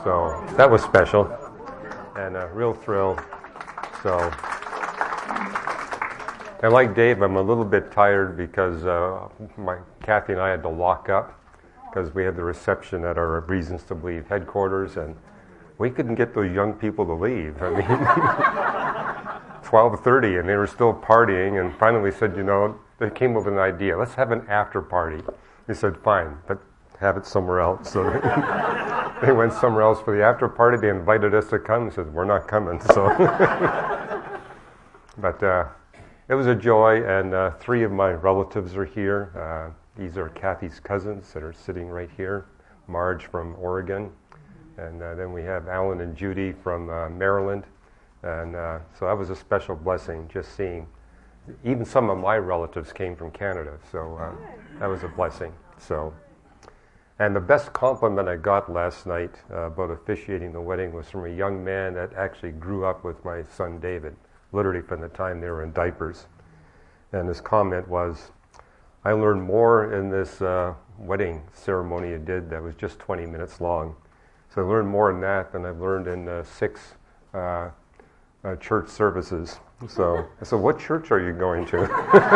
So that was special and a real thrill. So, and like Dave, I'm a little bit tired because Kathy and I had to lock up because we had the reception at our Reasons to Believe headquarters, and we couldn't get those young people to leave. I mean, 12:30, and they were still partying, and finally we said, they came up with an idea. Let's have an after party. We said, fine, but have it somewhere else. So they went somewhere else for the after party. They invited us to come. We said, we're not coming. So, but it was a joy, and 3 of my relatives are here. These are Kathy's cousins that are sitting right here. Marge from Oregon, and then we have Alan and Judy from Maryland. And so that was a special blessing, just seeing. Even some of my relatives came from Canada, so that was a blessing. So, and the best compliment I got last night about officiating the wedding was from a young man that actually grew up with my son David, literally from the time they were in diapers. And his comment was, I learned more in this wedding ceremony you did that was just 20 minutes long. So I learned more in that than I've learned in 6 church services. So I said, what church are you going to?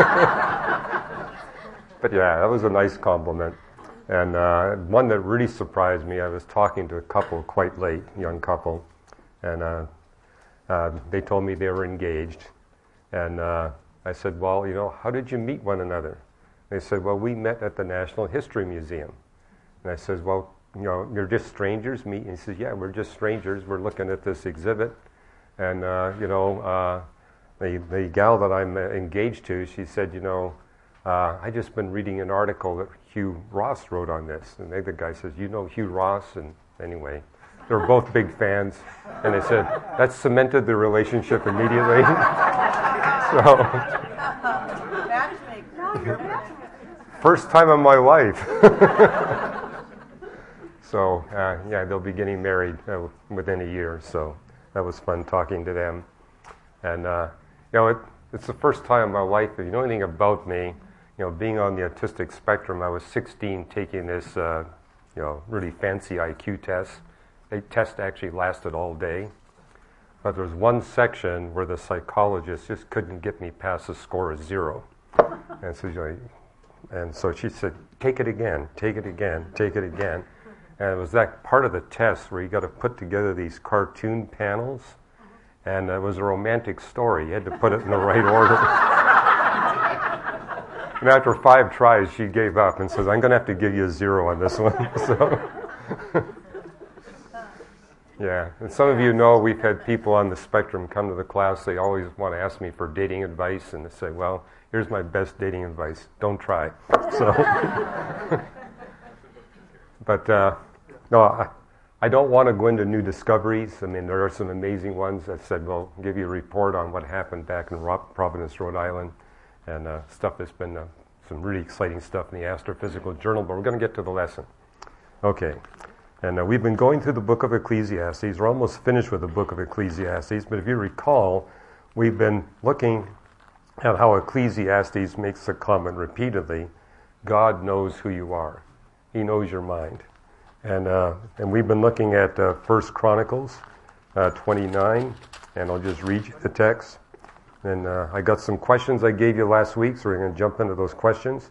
But yeah, that was a nice compliment. And one that really surprised me, I was talking to a couple quite late, young couple, and they told me they were engaged. And I said, well, how did you meet one another? They said, well, we met at the National History Museum. And I said, well, you're just strangers meeting? He says, yeah, we're just strangers. We're looking at this exhibit. And, the gal that I'm engaged to, she said, I just been reading an article that Hugh Ross wrote on this. And the other guy says, you know Hugh Ross? And anyway, they were both big fans. And they said, that cemented the relationship immediately. So, first time in my life. So, they'll be getting married within a year. So that was fun talking to them. And, it's the first time in my life, if you know anything about me, being on the autistic spectrum, I was 16 taking this, really fancy IQ test. The test actually lasted all day. But there was one section where the psychologist just couldn't get me past a score of 0. And so she said, take it again, take it again, take it again. And it was that part of the test where you got to put together these cartoon panels. And it was a romantic story. You had to put it in the right order. And after 5 tries, she gave up and says, I'm going to have to give you a 0 on this one. So, yeah. And some of you know we've had people on the spectrum come to the class. They always want to ask me for dating advice. And they say, well, here's my best dating advice. Don't try. So, but no, I don't want to go into new discoveries. I mean, there are some amazing ones that said, well, I'll give you a report on what happened back in Providence, Rhode Island, and stuff that's been some really exciting stuff in the Astrophysical Journal, but we're going to get to the lesson. Okay, and we've been going through the book of Ecclesiastes. We're almost finished with the book of Ecclesiastes, but if you recall, we've been looking at how Ecclesiastes makes the comment repeatedly, God knows who you are. He knows your mind. And we've been looking at 1 Chronicles 29, and I'll just read you the text. And I got some questions I gave you last week, so we're going to jump into those questions.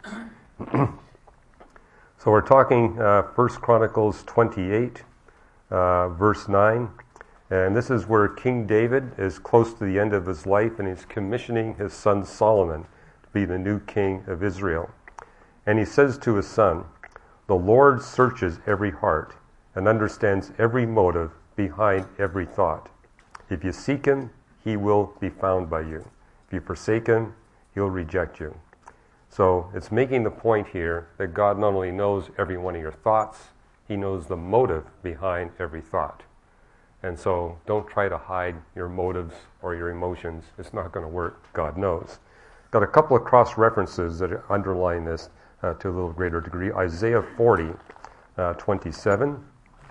So we're talking 1 Chronicles 28, verse 9. And this is where King David is close to the end of his life, and he's commissioning his son Solomon to be the new king of Israel. And he says to his son, the Lord searches every heart and understands every motive behind every thought. If you seek him, he will be found by you. If you forsake him, he'll reject you. So it's making the point here that God not only knows every one of your thoughts, he knows the motive behind every thought. And so don't try to hide your motives or your emotions. It's not going to work. God knows. Got a couple of cross references that underline this to a little greater degree. Isaiah 40, 27.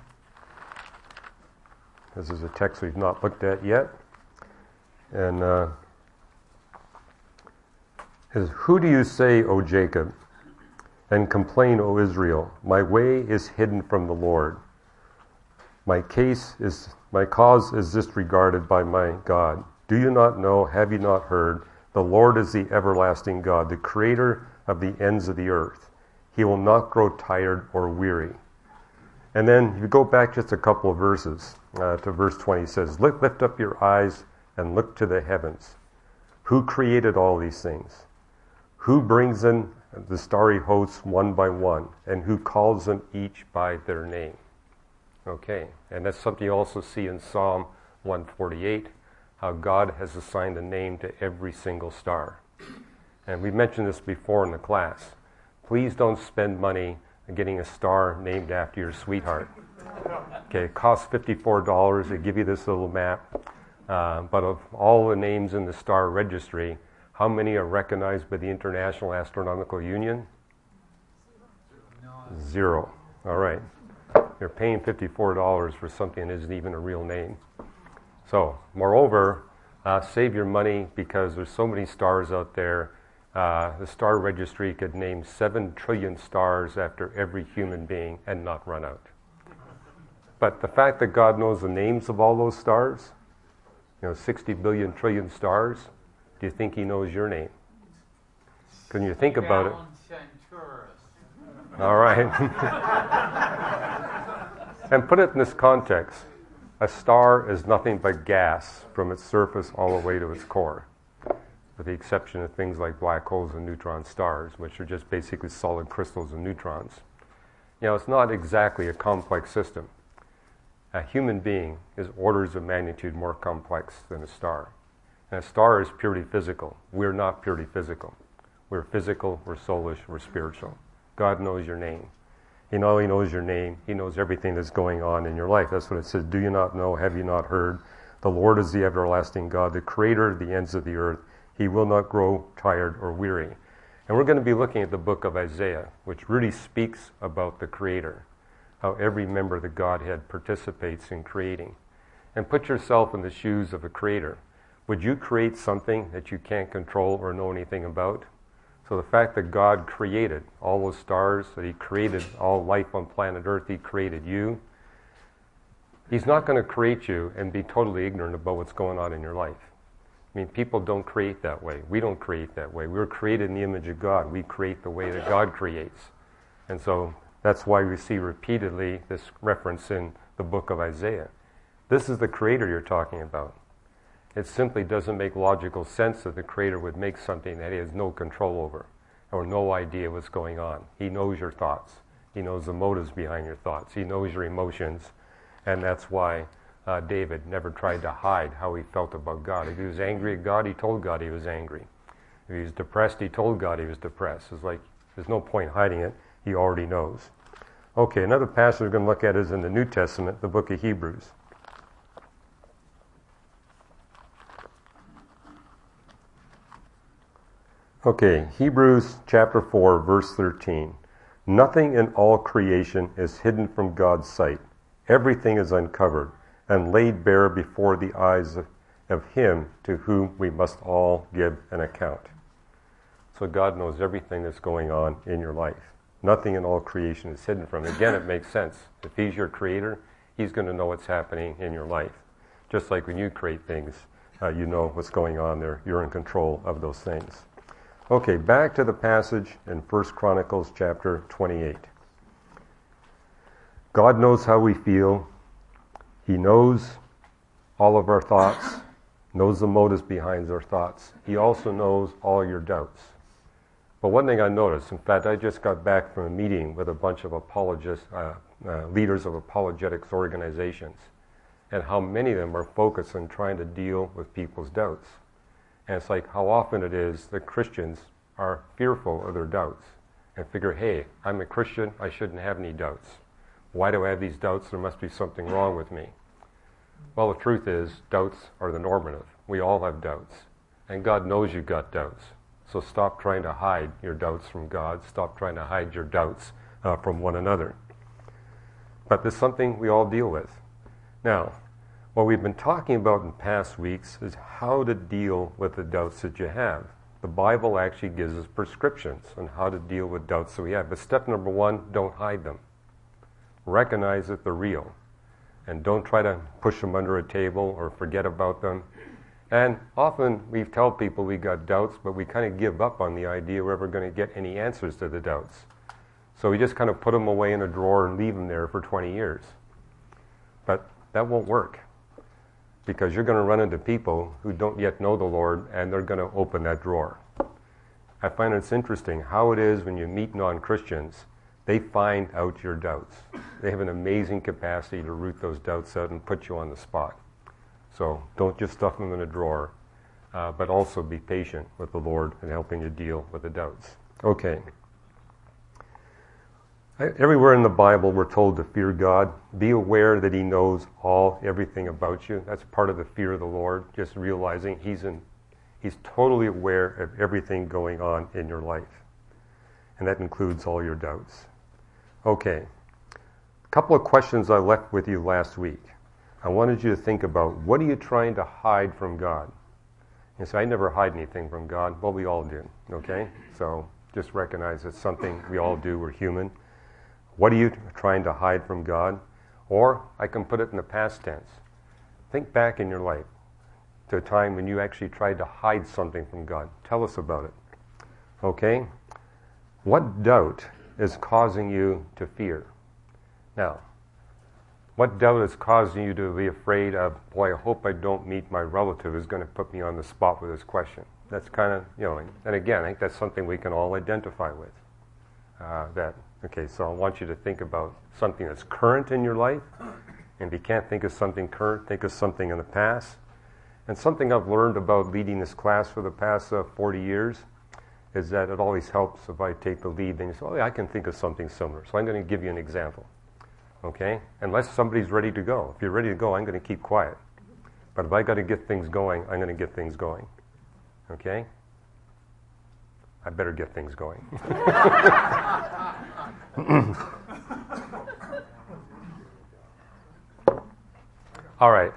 This is a text we've not looked at yet. And is, who do you say, O Jacob, and complain, O Israel? My way is hidden from the Lord. My cause is disregarded by my God. Do you not know, have you not heard? The Lord is the everlasting God, the creator of the ends of the earth. He will not grow tired or weary. And then you go back just a couple of verses to verse 20. It says, lift up your eyes and look to the heavens. Who created all these things? Who brings in the starry hosts one by one? And who calls them each by their name? Okay, and that's something you also see in Psalm 148, how God has assigned a name to every single star. And we mentioned this before in the class. Please don't spend money getting a star named after your sweetheart. Okay, it costs $54. They give you this little map. But of all the names in the star registry, how many are recognized by the International Astronomical Union? 0. All right. You're paying $54 for something that isn't even a real name. So, moreover, save your money because there's so many stars out there. The star registry could name 7 trillion stars after every human being and not run out. But the fact that God knows the names of all those stars, 60 billion trillion stars, do you think he knows your name? Can you think about it? All right. And put it in this context. A star is nothing but gas from its surface all the way to its core, with the exception of things like black holes and neutron stars, which are just basically solid crystals of neutrons. It's not exactly a complex system. A human being is orders of magnitude more complex than a star. And a star is purely physical. We're not purely physical. We're physical, we're soulish, we're spiritual. God knows your name. He not only knows your name, he knows everything that's going on in your life. That's what it says. Do you not know? Have you not heard? The Lord is the everlasting God, the creator of the ends of the earth. He will not grow tired or weary. And we're going to be looking at the book of Isaiah, which really speaks about the creator, how every member of the Godhead participates in creating. And put yourself in the shoes of a creator. Would you create something that you can't control or know anything about? So the fact that God created all those stars, that he created all life on planet Earth, he created you, he's not going to create you and be totally ignorant about what's going on in your life. I mean, people don't create that way. We don't create that way. We were created in the image of God. We create the way that God creates. And so that's why we see repeatedly this reference in the book of Isaiah. This is the creator you're talking about. It simply doesn't make logical sense that the creator would make something that he has no control over or no idea what's going on. He knows your thoughts. He knows the motives behind your thoughts. He knows your emotions. And that's why David never tried to hide how he felt about God. If he was angry at God, he told God he was angry. If he was depressed, he told God he was depressed. It's like there's no point hiding it. He already knows. Okay, another passage we're going to look at is in the New Testament, the book of Hebrews. Okay, Hebrews chapter 4, verse 13. Nothing in all creation is hidden from God's sight. Everything is uncovered and laid bare before the eyes of him to whom we must all give an account. So God knows everything that's going on in your life. Nothing in all creation is hidden from him. Again, it makes sense. If he's your creator, he's going to know what's happening in your life. Just like when you create things, you know what's going on there. You're in control of those things. Okay, back to the passage in 1 Chronicles chapter 28. God knows how we feel. He knows all of our thoughts, knows the motives behind our thoughts. He also knows all your doubts. But one thing I noticed, in fact, I just got back from a meeting with a bunch of leaders of apologetics organizations, and how many of them are focused on trying to deal with people's doubts. And it's like how often it is that Christians are fearful of their doubts and figure, hey, I'm a Christian, I shouldn't have any doubts. Why do I have these doubts? There must be something wrong with me. Well, the truth is, doubts are the normative. We all have doubts. And God knows you've got doubts. So stop trying to hide your doubts from God. Stop trying to hide your doubts from one another. But there's something we all deal with. Now, what we've been talking about in past weeks is how to deal with the doubts that you have. The Bible actually gives us prescriptions on how to deal with doubts that we have. But step number one, don't hide them. Recognize that they're real. and don't try to push them under a table or forget about them. And often we tell people we got doubts, but we kind of give up on the idea we're ever going to get any answers to the doubts. So we just kind of put them away in a drawer and leave them there for 20 years. But that won't work, because you're going to run into people who don't yet know the Lord, and they're going to open that drawer. I find it's interesting how it is when you meet non-Christians, they find out your doubts. They have an amazing capacity to root those doubts out and put you on the spot. So don't just stuff them in a drawer, but also be patient with the Lord in helping you deal with the doubts. Okay. Everywhere in the Bible we're told to fear God. Be aware that He knows everything about you. That's part of the fear of the Lord, just realizing He's totally aware of everything going on in your life. And that includes all your doubts. Okay. A couple of questions I left with you last week. I wanted you to think about, what are you trying to hide from God? You say, I never hide anything from God. Well, we all do, okay? So just recognize it's something we all do. We're human. What are you trying to hide from God? Or I can put it in the past tense. Think back in your life to a time when you actually tried to hide something from God. Tell us about it. Okay? What doubt is causing you to fear? Now, what doubt is causing you to be afraid of, boy, I hope I don't meet my relative who's going to put me on the spot with this question? That's kind of, and again, I think that's something we can all identify with. Okay, so I want you to think about something that's current in your life. And if you can't think of something current, think of something in the past. And something I've learned about leading this class for the past 40 years is that it always helps if I take the lead. Then you say, oh, yeah, I can think of something similar. So I'm going to give you an example. Okay? Unless somebody's ready to go. If you're ready to go, I'm going to keep quiet. But if I got to get things going, I'm going to get things going. Okay? I better get things going. All right.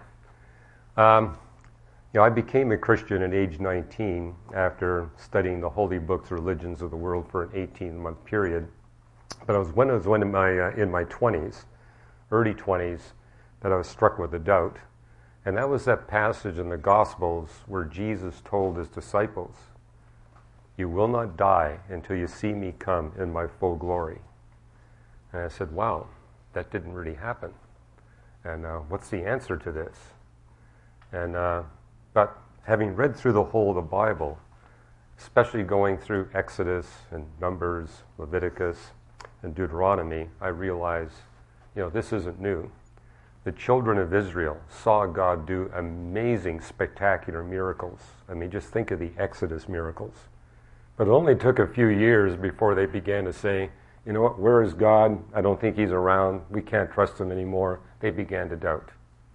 I became a Christian at age 19 after studying the holy books, religions of the world for an 18-month period. But it was when in my 20s, early 20s, that I was struck with a doubt. And that was that passage in the Gospels where Jesus told his disciples, you will not die until you see me come in my full glory. And I said, wow, that didn't really happen. And what's the answer to this? And but having read through the whole of the Bible, especially going through Exodus and Numbers, Leviticus, and Deuteronomy, I realized, this isn't new. The children of Israel saw God do amazing, spectacular miracles. I mean, just think of the Exodus miracles. But it only took a few years before they began to say, you know what, where is God? I don't think he's around. We can't trust him anymore. They began to doubt.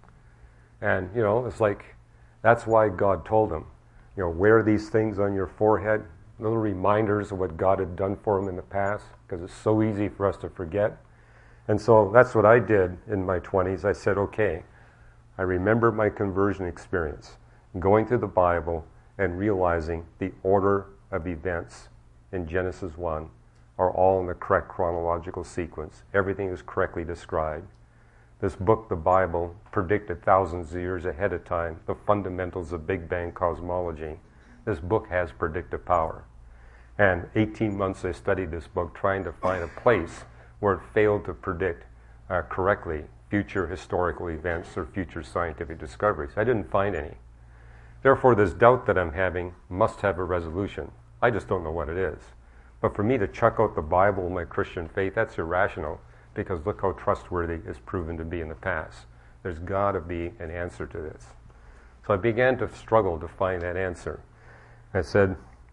And, it's like, that's why God told them, wear these things on your forehead, little reminders of what God had done for them in the past, because it's so easy for us to forget. And so that's what I did in my 20s. I said, okay, I remember my conversion experience, going through the Bible and realizing the order of events in Genesis 1 are all in the correct chronological sequence. Everything is correctly described. This book, the Bible, predicted thousands of years ahead of time the fundamentals of Big Bang cosmology. This book has predictive power. And 18 months I studied this book trying to find a place where it failed to predict correctly future historical events or future scientific discoveries. I didn't find any. Therefore, this doubt that I'm having must have a resolution. I just don't know what it is. But for me to chuck out the Bible and my Christian faith, that's irrational, because look how trustworthy it's proven to be in the past. There's got to be an answer to this. So I began to struggle to find that answer. I said,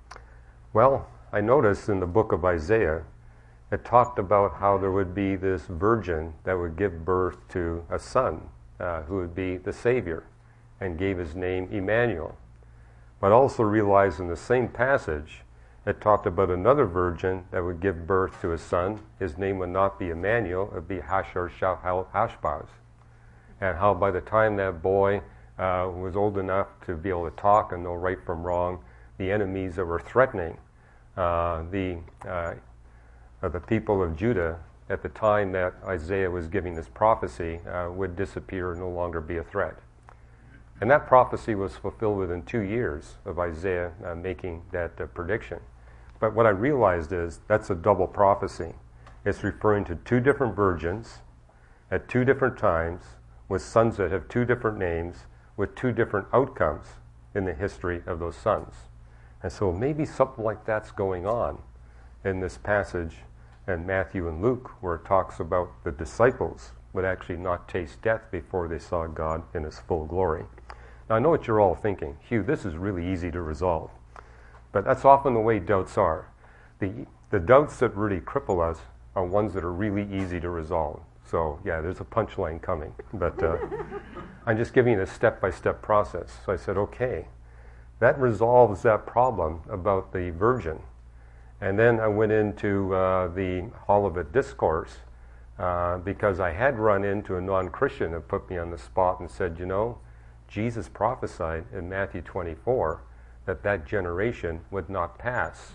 well, I noticed in the book of Isaiah, it talked about how there would be this virgin that would give birth to a son who would be the Savior, and gave his name Emmanuel. But also realized in the same passage, it talked about another virgin that would give birth to a son. His name would not be Emmanuel, it would be Hashar-Hashbaz. And how by the time that boy was old enough to be able to talk and know right from wrong, the enemies that were threatening the people of Judah at the time that Isaiah was giving this prophecy, would disappear and no longer be a threat. And that prophecy was fulfilled within 2 years of Isaiah making that prediction. But what I realized is that's a double prophecy. It's referring to 2 different virgins at 2 different times with sons that have 2 different names with 2 different outcomes in the history of those sons. And so maybe something like that's going on in this passage in Matthew and Luke, where it talks about the disciples would actually not taste death before they saw God in his full glory. Now I know what you're all thinking. Hugh, this is really easy to resolve. But that's often the way doubts are. The doubts that really cripple us are ones that are really easy to resolve. So yeah, there's a punchline coming. But I'm just giving you a step-by-step process. So I said, okay, that resolves that problem about the virgin. And then I went into the Olivet Discourse because I had run into a non-Christian that put me on the spot and said, you know, Jesus prophesied in Matthew 24 that generation would not pass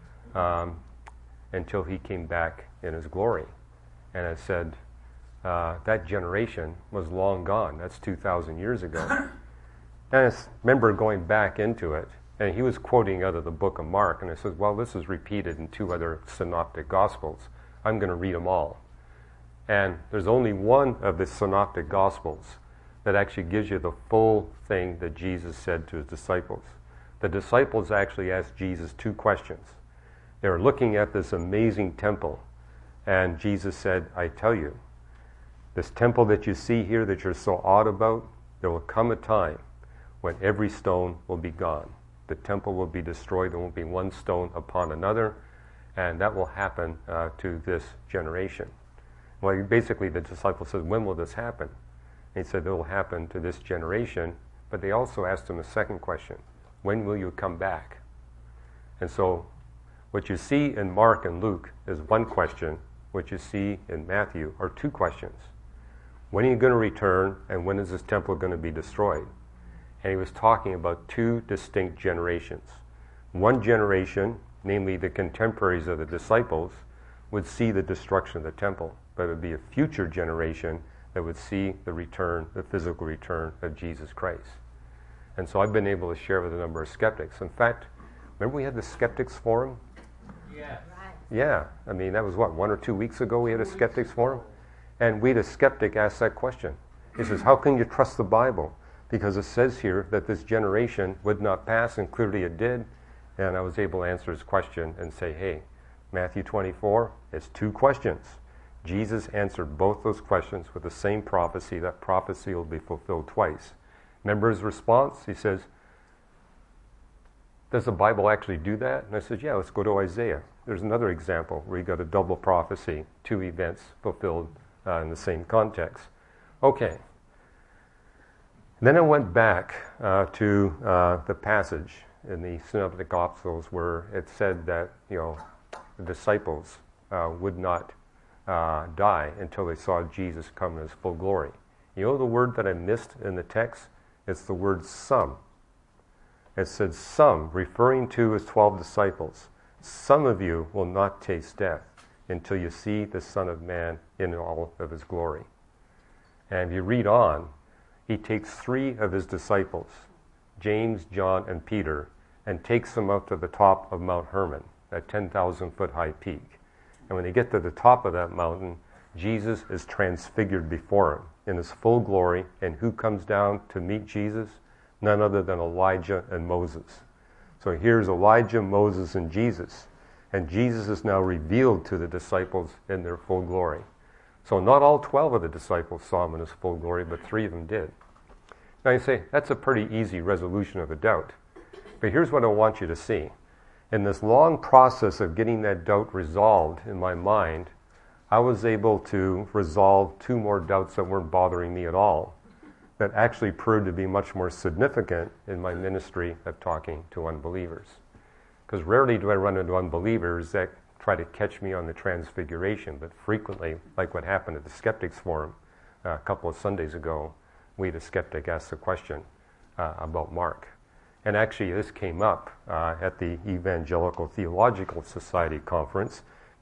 until he came back in his glory. And I said, that generation was long gone. That's 2,000 years ago. And I remember going back into it, and he was quoting out of the book of Mark, and I said, well, this is repeated in 2 other synoptic gospels. I'm going to read them all. And there's only one of the synoptic gospels that actually gives you the full thing that Jesus said to his disciples. The disciples actually asked Jesus 2 questions. They were looking at this amazing temple, and Jesus said, I tell you, this temple that you see here that you're so awed about, there will come a time when every stone will be gone. The temple will be destroyed. There won't be one stone upon another, and that will happen to this generation. Well, basically the disciple said, when will this happen? And he said, it will happen to this generation, but they also asked him a second question. When will you come back? And so what you see in Mark and Luke is one question. What you see in Matthew are 2 questions. When are you going to return, and when is this temple going to be destroyed? And he was talking about 2 distinct generations. One generation, namely the contemporaries of the disciples, would see the destruction of the temple, but it would be a future generation that would see the return, the physical return of Jesus Christ. And so I've been able to share with a number of skeptics. In fact, remember we had the Skeptics Forum? Yeah. Yeah. I mean, that was 1 or 2 weeks ago we had a Skeptics Forum? And we had a skeptic ask that question. He says, how can you trust the Bible? Because it says here that this generation would not pass, and clearly it did. And I was able to answer his question and say, hey, Matthew 24 is 2 questions. Jesus answered both those questions with the same prophecy. That prophecy will be fulfilled twice. Remember his response? He says, does the Bible actually do that? And I said, yeah, let's go to Isaiah. There's another example where you got a double prophecy, 2 events fulfilled in the same context. Okay. Then I went back to the passage in the Synoptic Gospels where it said that, you know, the disciples would not die until they saw Jesus come in his full glory. You know the word that I missed in the text? It's the word some. It said some, referring to his 12 disciples. Some of you will not taste death until you see the Son of Man in all of his glory. And if you read on, he takes 3 of his disciples, James, John, and Peter, and takes them up to the top of Mount Hermon, that 10,000-foot high peak. And when they get to the top of that mountain, Jesus is transfigured before him in his full glory. And who comes down to meet Jesus? None other than Elijah and Moses. So here's Elijah, Moses, and Jesus. And Jesus is now revealed to the disciples in their full glory. So not all 12 of the disciples saw him in his full glory, but 3 of them did. Now you say, that's a pretty easy resolution of a doubt. But here's what I want you to see. In this long process of getting that doubt resolved in my mind, I was able to resolve 2 more doubts that weren't bothering me at all, that actually proved to be much more significant in my ministry of talking to unbelievers. Because rarely do I run into unbelievers that try to catch me on the transfiguration, but frequently, like what happened at the Skeptics Forum a couple of Sundays ago, we had a skeptic ask the question about Mark. And actually this came up at the Evangelical Theological Society conference,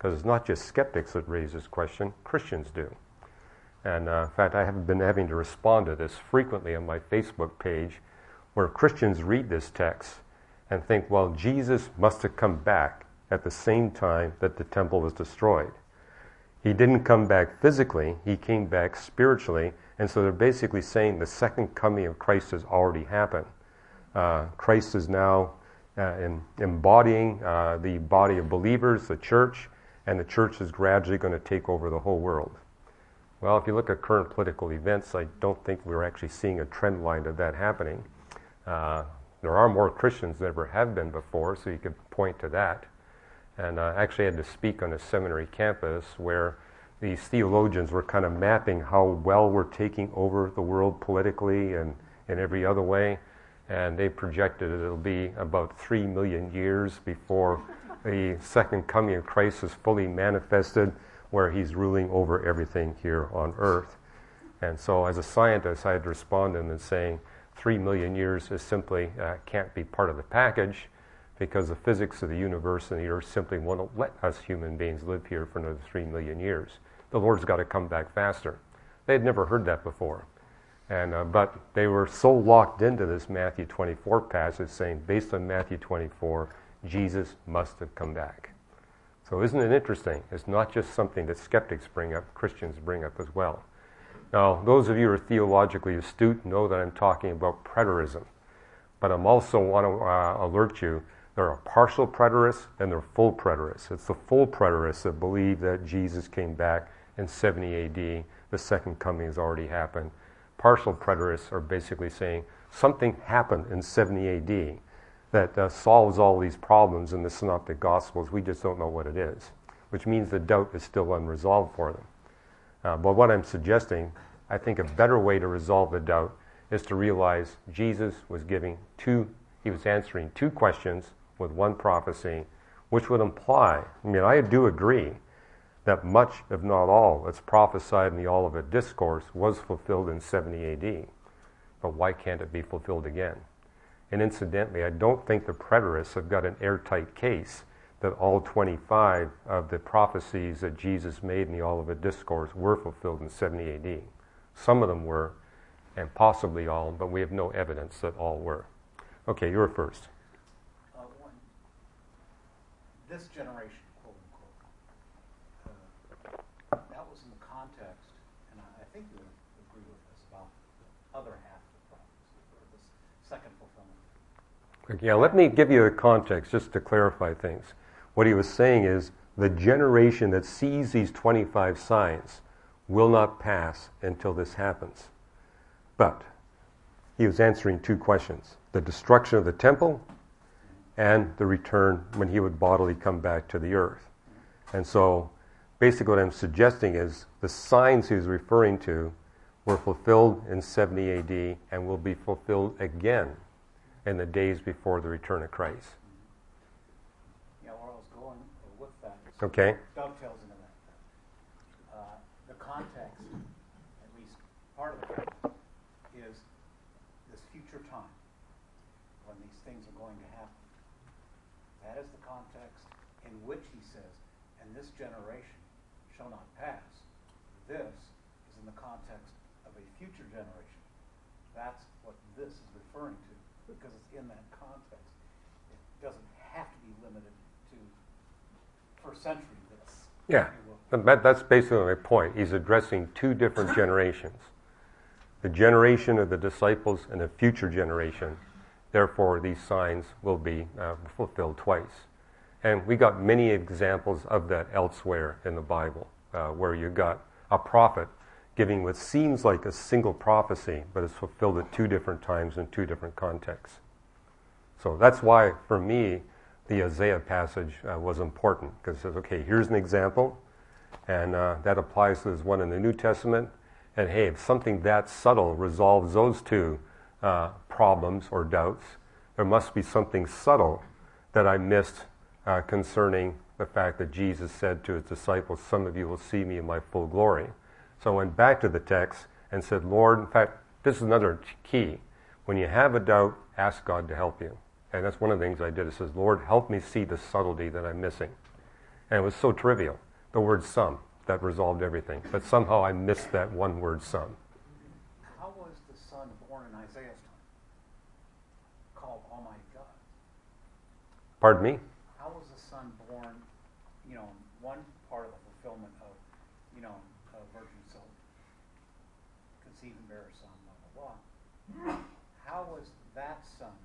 Because it's not just skeptics that raise this question, Christians do. And in fact, I have been having to respond to this frequently on my Facebook page, where Christians read this text and think, well, Jesus must have come back at the same time that the temple was destroyed. He didn't come back physically, he came back spiritually, and so they're basically saying the second coming of Christ has already happened. Christ is now embodying the body of believers, the church, and the church is gradually going to take over the whole world. Well, if you look at current political events, I don't think we're actually seeing a trend line of that happening. There are more Christians than ever have been before, so you could point to that. And I actually had to speak on a seminary campus where these theologians were kind of mapping how well we're taking over the world politically and in every other way. And they projected it'll be about 3 million years before the second coming of Christ is fully manifested, where he's ruling over everything here on earth. And so as a scientist, I had to respond to them and saying 3 million years is simply can't be part of the package, because the physics of the universe and the earth simply won't let us human beings live here for another 3 million years. The Lord's got to come back faster. They had never heard that before. And but they were so locked into this Matthew 24 passage saying, based on Matthew 24, Jesus must have come back. So isn't it interesting? It's not just something that skeptics bring up, Christians bring up as well. Now, those of you who are theologically astute know that I'm talking about preterism. But I'm also want to alert you, there are partial preterists and there are full preterists. It's the full preterists that believe that Jesus came back in 70 AD. The second coming has already happened. Partial preterists are basically saying something happened in 70 AD that solves all these problems in the Synoptic Gospels. We just don't know what it is, which means the doubt is still unresolved for them. But what I'm suggesting, I think a better way to resolve the doubt is to realize Jesus was he was answering two questions with one prophecy, which would imply, I do agree that much, if not all, that's prophesied in the Olivet Discourse was fulfilled in 70 AD. But why can't it be fulfilled again? And incidentally, I don't think the preterists have got an airtight case that all 25 of the prophecies that Jesus made in the Olivet Discourse were fulfilled in 70 AD. Some of them were, and possibly all, but we have no evidence that all were. Okay, you're first. This generation, quote unquote, that was in the context, and I think you would agree with this, about the other half of the prophecy, or this second fulfillment. Yeah, let me give you a context just to clarify things. What he was saying is the generation that sees these 25 signs will not pass until this happens. But he was answering two questions: the destruction of the temple and the return when he would bodily come back to the earth. And so basically what I'm suggesting is the signs he was referring to were fulfilled in 70 AD and will be fulfilled again in the days before the return of Christ. Yeah, where I was going with that Okay. dovetails into that. The context, at least part of the context, is this future time when these things are going to happen. That is the context in which he says, and this generation shall not pass. This is in the context of a future generation. That's what this is referring to, because it's in that context. It doesn't have to be limited to first century this. Yeah, that's basically my point. He's addressing two different generations. The generation of the disciples and a future generation. Therefore, these signs will be fulfilled twice. And we got many examples of that elsewhere in the Bible, where you got a prophet giving what seems like a single prophecy, but it's fulfilled at two different times in two different contexts. So that's why, for me, the Isaiah passage was important, because it says, okay, here's an example, and that applies to this one in the New Testament, and hey, if something that subtle resolves those two problems or doubts, there must be something subtle that I missed concerning the fact that Jesus said to his disciples, some of you will see me in my full glory. So I went back to the text and said, Lord, in fact, this is another key. When you have a doubt, ask God to help you. And that's one of the things I did. It says, Lord, help me see the subtlety that I'm missing. And it was so trivial. The word some, that resolved everything. But somehow I missed that one word some. How was the son born in Isaiah's time called Almighty God? Pardon me? How was the son born, one part of the fulfillment of, virgin so conceive and bear a son, blah, blah, blah. How was that son,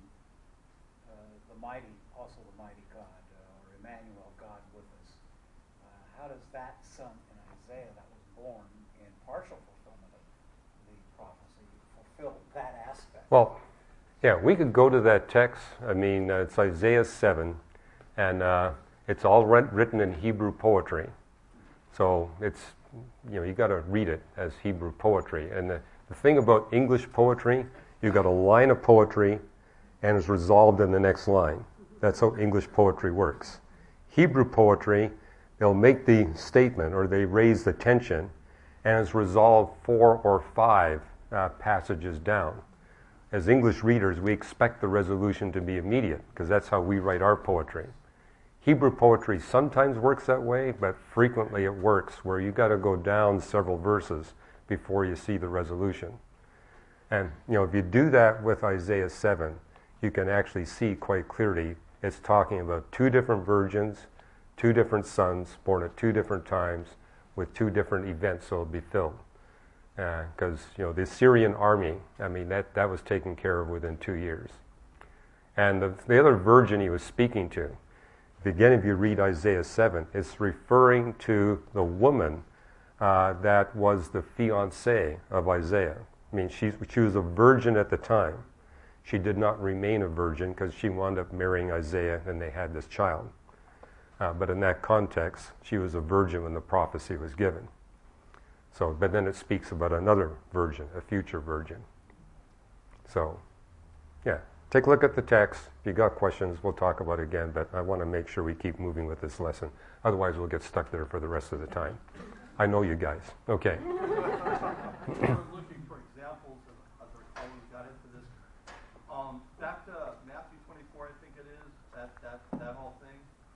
the mighty God, or Emmanuel, God with us? How does that son in Isaiah that was born in partial fulfillment of the prophecy fulfill that aspect? Well, yeah, we could go to that text. I mean, it's Isaiah 7, and it's all written in Hebrew poetry. So it's, you got to read it as Hebrew poetry. And the thing about English poetry, you've got a line of poetry and it's resolved in the next line. That's how English poetry works. Hebrew poetry, they'll make the statement or they raise the tension and it's resolved 4 or 5 passages down. As English readers, we expect the resolution to be immediate because that's how we write our poetry. Hebrew poetry sometimes works that way, but frequently it works where you got to go down several verses before you see the resolution. And, if you do that with Isaiah 7, you can actually see quite clearly it's talking about 2 different virgins, 2 different sons born at 2 different times with 2 different events so it'll be filled. Because, the Assyrian army, that was taken care of within 2 years. And the other virgin he was speaking to, again, if you read Isaiah 7, it's referring to the woman that was the fiancée of Isaiah. She was a virgin at the time. She did not remain a virgin because she wound up marrying Isaiah and they had this child. But in that context, she was a virgin when the prophecy was given. So, but then it speaks about another virgin, a future virgin. So, yeah, take a look at the text. If you got questions, we'll talk about it again, but I want to make sure we keep moving with this lesson. Otherwise, we'll get stuck there for the rest of the time. I know you guys. Okay. I was looking for examples of how we got into this. Back to Matthew 24, I think it is, that whole thing.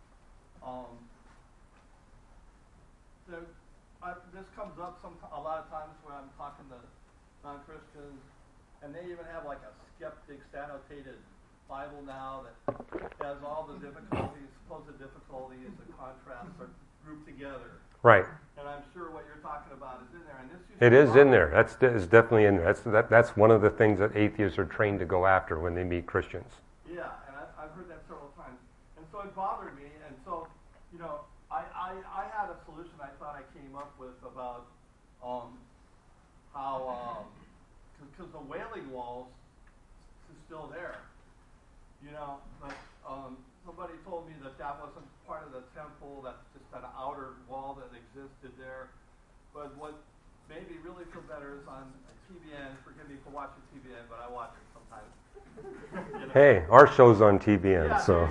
This comes up a lot of times when I'm talking to non-Christians, and they even have like a skeptic's annotated Bible now that has all the difficulties, supposed difficulties, and contrasts are grouped together. Right. And I'm sure what you're talking about is in there. And this it is in there. It's definitely in there. That's one of the things that atheists are trained to go after when they meet Christians. Yeah, and I've heard that several times. And so it bothered me. And so, I had a solution I thought I came up with about how, because the Wailing Walls is still there. But somebody told me that wasn't part of the temple, that's just an outer wall that existed there. But what made me really feel better is on TBN, forgive me for watching TBN, but I watch it sometimes. Hey, our show's on TBN, yeah, so.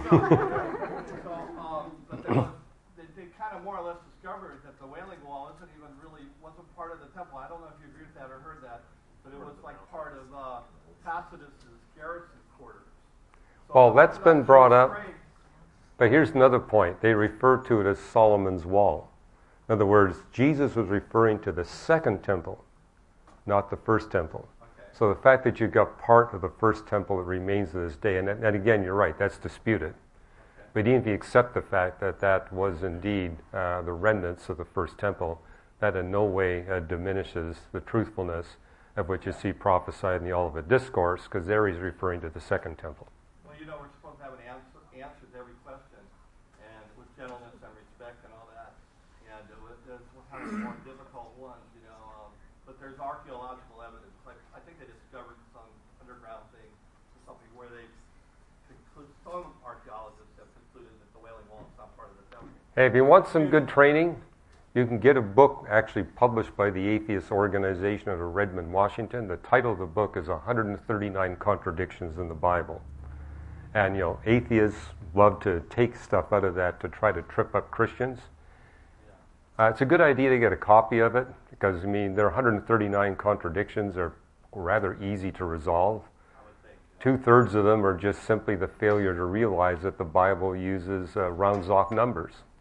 But they kind of more or less discovered that the Wailing Wall wasn't part of the temple. I don't know if you agree with that or heard that, but it was like part of Tacitus's garrison quarters. So well, that's been brought up. But here's another point. They refer to it as Solomon's Wall. In other words, Jesus was referring to the second temple, not the first temple. Okay. So the fact that you got part of the first temple that remains to this day, and again, you're right, that's disputed. Okay. But even if you accept the fact that that was indeed the remnants of the first temple, that in no way diminishes the truthfulness of what you see prophesied in the Olivet Discourse, because there he's referring to the second temple. Well, we're supposed to have an answer to every question, and with gentleness and respect and all that. And there's kind of more difficult ones, but there's archaeological evidence. Like I think they discovered some underground thing, something where some archaeologists have concluded that the Wailing Wall is not part of the temple. Hey, if you want some good training, you can get a book actually published by the Atheist Organization out of Redmond, Washington. The title of the book is 139 Contradictions in the Bible. And, atheists love to take stuff out of that to try to trip up Christians. It's a good idea to get a copy of it because, there are 139 contradictions that are rather easy to resolve. I would think. 2/3 of them are just simply the failure to realize that the Bible uses rounds off numbers.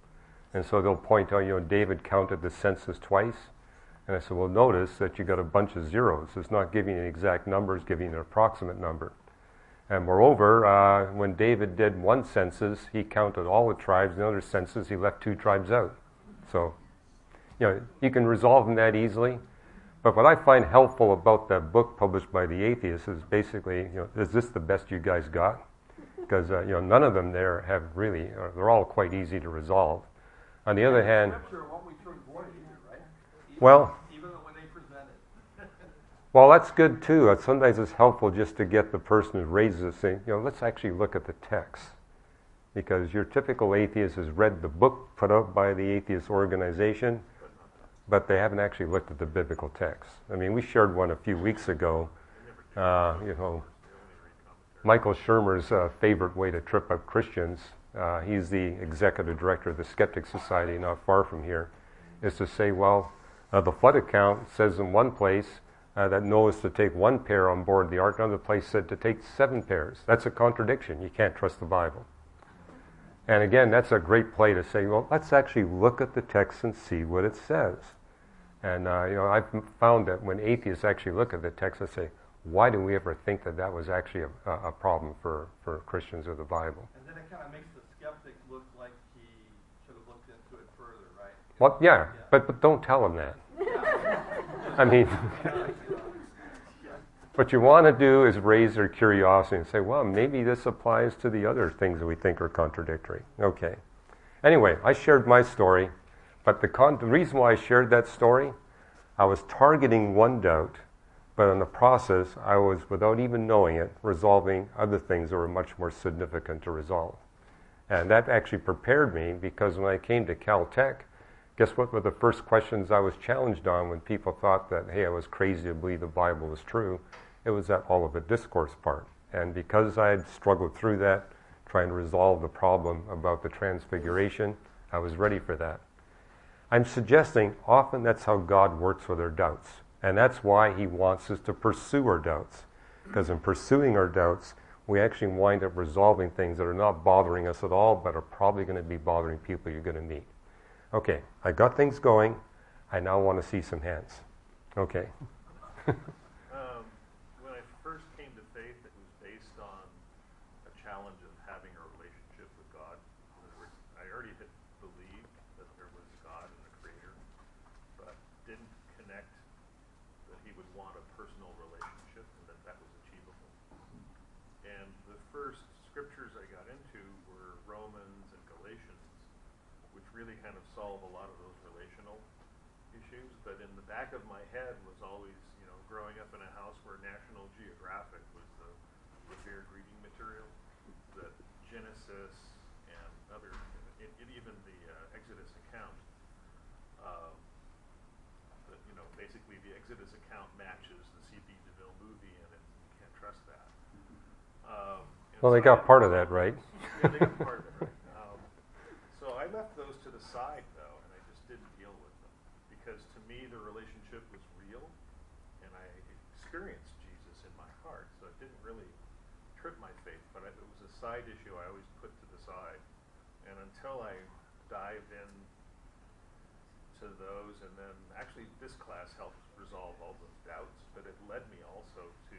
And so they'll point out, David counted the census twice. And I said, well, notice that you got a bunch of zeros. It's not giving you an exact number, it's giving you an approximate number. And moreover, when David did one census, he counted all the tribes. In other census, he left 2 tribes out. So, you can resolve them that easily. But what I find helpful about that book published by the atheists is basically, is this the best you guys got? Because, none of them there have really, they're all quite easy to resolve. On the other hand, Scripture won't be true for you, right? Even when they present it. Well, that's good too. Sometimes it's helpful just to get the person who raises it saying, let's actually look at the text. Because your typical atheist has read the book put out by the atheist organization, but they haven't actually looked at the biblical text. I mean, we shared one a few weeks ago. Michael Shermer's favorite way to trip up Christians, he's the executive director of the Skeptic Society not far from here, is to say, well, the flood account says in one place that Noah is to take 1 pair on board the ark. Another place said to take 7 pairs. That's a contradiction. You can't trust the Bible. And again, that's a great play to say, well, let's actually look at the text and see what it says. And I've found that when atheists actually look at the text, they say, why do we ever think that that was actually a problem for Christians or the Bible? And then it kind of makes the skeptic look like he should have looked into it further, right? Well, yeah. But don't tell him that. I mean, what you want to do is raise their curiosity and say, well, maybe this applies to the other things that we think are contradictory. Okay. Anyway, I shared my story, but the reason why I shared that story, I was targeting one doubt, but in the process, I was, without even knowing it, resolving other things that were much more significant to resolve. And that actually prepared me, because when I came to Caltech, guess what were the first questions I was challenged on when people thought that, hey, I was crazy to believe the Bible was true? It was that Olivet Discourse part. And because I had struggled through that, trying to resolve the problem about the Transfiguration, I was ready for that. I'm suggesting often that's how God works with our doubts. And that's why he wants us to pursue our doubts. Because in pursuing our doubts, we actually wind up resolving things that are not bothering us at all, but are probably going to be bothering people you're going to meet. Okay, I got things going. I now want to see some hands. Okay. When I first came to faith, it was based on a challenge of having a relationship with God. In other words, I already had believed that there was God and a creator, but didn't connect that he would want a personal relationship and that was achievable. And the first scriptures I got into were Romans and Galatians, which really kind of solve a lot of those relational issues. But in the back of my head was always, growing up in a house where National Geographic was the revered reading material, that Genesis and other, even the Exodus account, that, basically the Exodus account matches the C.B. DeVille movie, and you can't trust that. Well, they got part of that right. Yeah, they got part of it right. So I left those to the side, though, and I just didn't deal with them. Because to me, the relationship was real, and I experienced Jesus in my heart. So it didn't really trip my faith, but it was a side issue I always put to the side. And until I dived in to those, and then actually this class helped resolve all those doubts, but it led me also to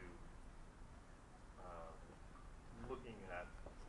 looking at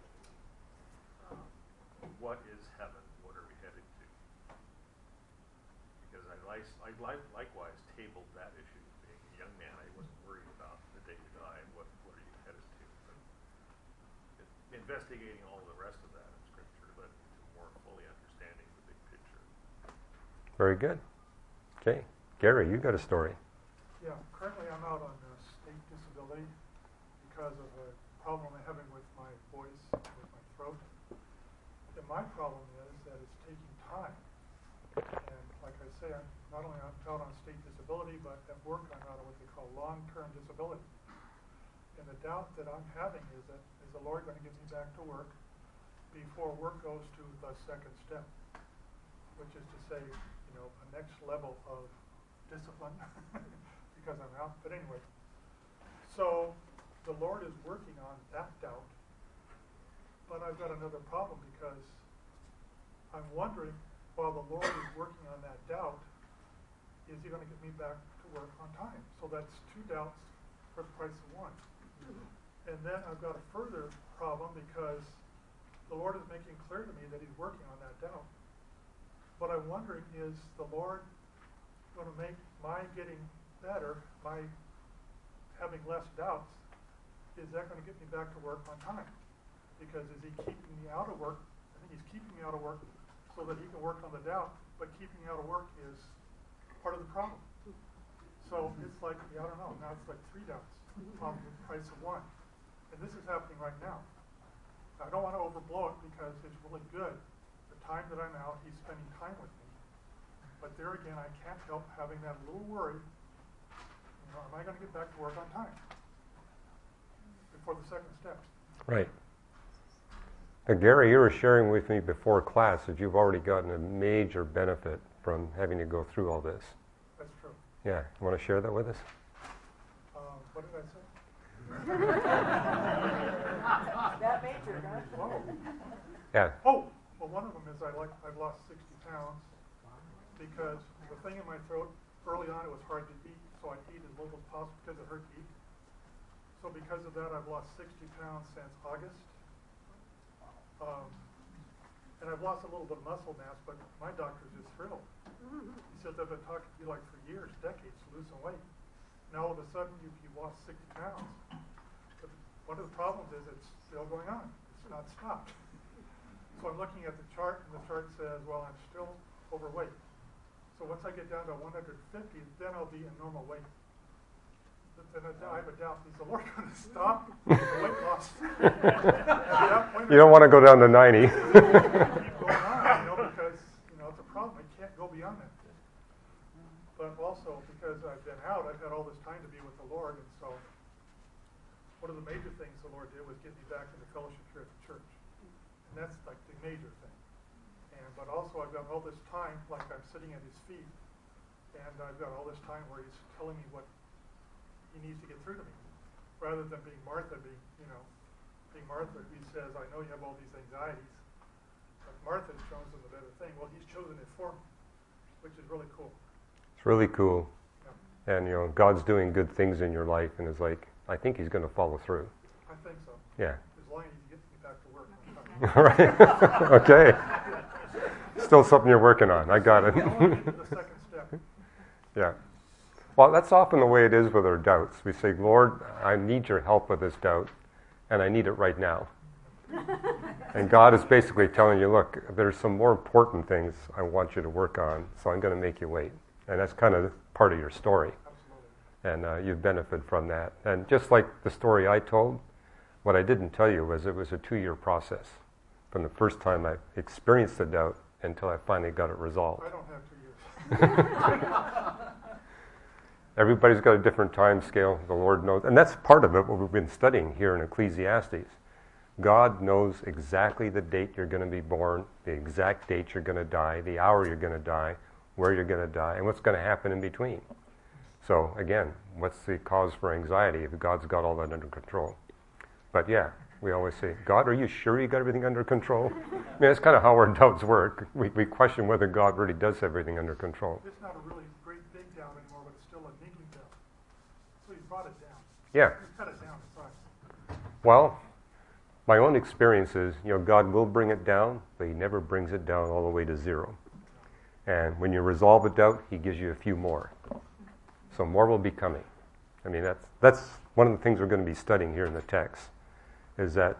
what is heaven, what are we headed to? Because I likewise tabled that issue. Being a young man, I wasn't worried about the day you die and what are you headed to. But investigating all the rest of that in Scripture led me to more fully understanding the big picture. Very good. Okay. Gary, you got a story. Yeah, currently I'm out on state disability because of a problem I'm having with my voice, with my throat. And my problem is that it's taking time. And like I say, I'm not only out on state disability, but at work I'm out on what they call long-term disability. And the doubt that I'm having is that, is the Lord going to get me back to work before work goes to the second step, which is to say, a next level of discipline because I'm out. But anyway, so the Lord is working on that doubt. But I've got another problem because I'm wondering, while the Lord is working on that doubt, is he going to get me back to work on time? So that's 2 doubts for the price of 1. And then I've got a further problem because the Lord is making clear to me that he's working on that doubt. What I'm wondering, is the Lord going to make my getting better, my having less doubts, is that going to get me back to work on time? Because is he keeping me out of work? I think he's keeping me out of work so that he can work on the doubt, but keeping me out of work is part of the problem. So it's like, I don't know, now it's like 3 doubts on the price of 1. And this is happening right now. I don't want to overblow it because it's really good. The time that I'm out, he's spending time with me. But there again, I can't help having that little worry. Am I going to get back to work on time? Before the second step. Right. Now, Gary, you were sharing with me before class that you've already gotten a major benefit from having to go through all this. That's true. Yeah. You want to share that with us? What did I say? That major, huh? Oh. Yeah. Oh, well, one of them is I've lost 60 pounds because the thing in my throat, early on it was hard to eat, so I'd eat as little as possible because it hurt to eat. So because of that, I've lost 60 pounds since August. And I've lost a little bit of muscle mass, but my doctor's just thrilled. He says, I've been talking to you like for years, decades, to lose some weight. Now all of a sudden, you've lost 60 pounds. But one of the problems is it's still going on. It's not stopped. So I'm looking at the chart, and the chart says, well, I'm still overweight. So once I get down to 150, then I'll be in normal weight. But then I have a doubt, is the Lord going to stop the weight loss? You don't want to go down to 90. Keep going on, because it's a problem. I can't go beyond that. But also, because I've been out, I've had all this time to be with the Lord, and so one of the major things the Lord did was get me back into fellowship here at the church. And that's like the major thing. But also I've got all this time, like I'm sitting at his feet, and I've got all this time where he's telling me what he needs to get through to me. Rather than being Martha, being Martha, he says, I know you have all these anxieties, but Martha's chosen the better thing. Well, he's chosen it for me, which is really cool. It's really cool. Yeah. And, God's doing good things in your life, and it's like, I think he's going to follow through. I think so. Yeah. As long as he gets me back to work. Right. Okay. Still something you're working on. I got it. I want to get to the second step. Yeah. Well, that's often the way it is with our doubts. We say, Lord, I need your help with this doubt, and I need it right now. And God is basically telling you, look, there's some more important things I want you to work on, so I'm going to make you wait. And that's kind of part of your story. Absolutely. And you benefit from that. And just like the story I told, what I didn't tell you was it was a 2-year process from the first time I experienced the doubt until I finally got it resolved. I don't have 2 years. Everybody's got a different time scale, the Lord knows. And that's part of it, what we've been studying here in Ecclesiastes. God knows exactly the date you're going to be born, the exact date you're going to die, the hour you're going to die, where you're going to die, and what's going to happen in between. So again, what's the cause for anxiety if God's got all that under control? But yeah, we always say, God, are you sure you got everything under control? I mean, that's kind of how our doubts work. We question whether God really does everything under control. It's not a really great big doubt anymore, but it's still a niggling doubt. So he's brought it down. Yeah. He's cut it down in size. Well, my own experience is, God will bring it down, but he never brings it down all the way to 0. And when you resolve a doubt, he gives you a few more. So more will be coming. I mean, that's one of the things we're going to be studying here in the text, is that,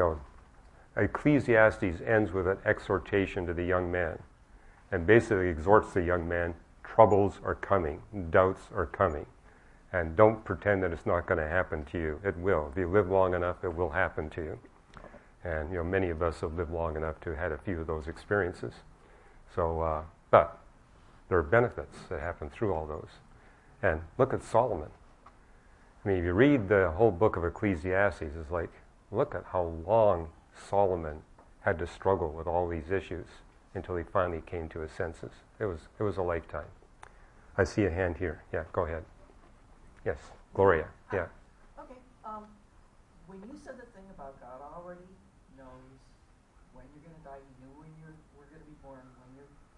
Ecclesiastes ends with an exhortation to the young man, and basically exhorts the young man, troubles are coming, doubts are coming, and don't pretend that it's not going to happen to you. It will. If you live long enough, it will happen to you. And, many of us have lived long enough to have had a few of those experiences. So, but there are benefits that happen through all those. And look at Solomon. I mean, if you read the whole book of Ecclesiastes, it's like, look at how long Solomon had to struggle with all these issues until he finally came to his senses. It was a lifetime. I see a hand here. Yeah, go ahead. Yes, Gloria. Yeah. Okay. When you said the thing about God already knows when you're going to die, he knew when you were going to be born, when your